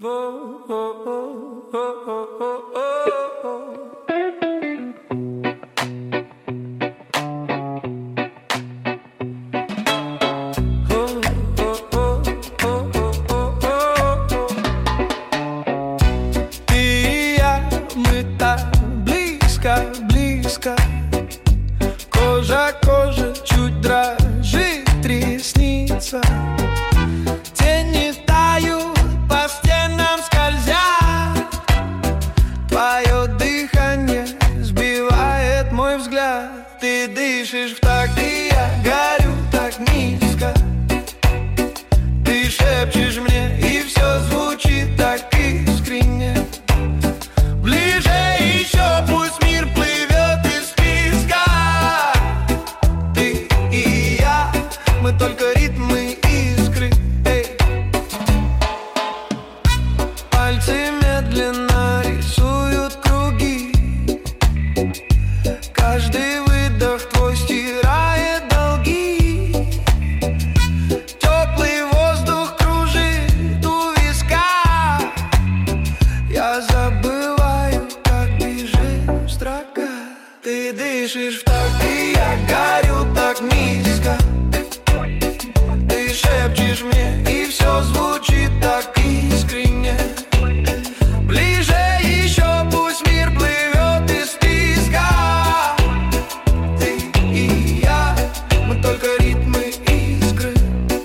Близко, кожа к коже, чуть дрожит ресница. Тени тают, по стенам скользят. Твое дыхание сбивает мой взгляд. Ты дышишь в такт, и я горю так низко. Ты шепчешь мне, и все звучит так искренне. Ближе еще, пусть мир плывет из песка. Ты и я, мы только ритмы искры. Эй. Пальцы медленно рисуют круги. Каждый выдох твой стирает долги. Теплый воздух кружит у виска. Я забываю, как бежит строка. Ты дышишь в такт, и я горю так низко. Ты шепчешь мне, и все звучит так искренне. Ближе еще, пусть мир плывет из песка. Ты и я, мы только ритмы искры.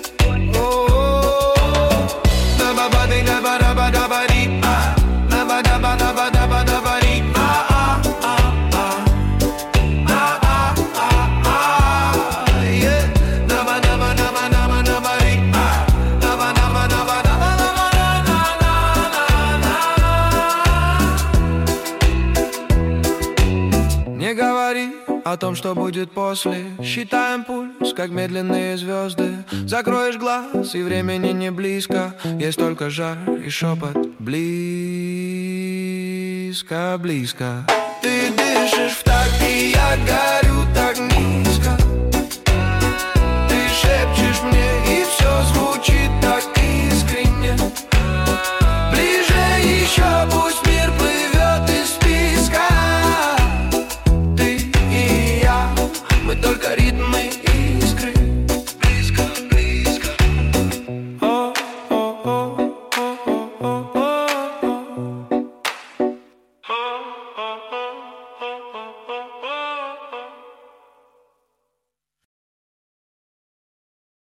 Не говори о том, что будет после. Считаем пульс, как медленные звезды. Закроешь глаз, и времени не близко. Есть только жар и шепот. Близко, близко. Ты дышишь в такт, и я горю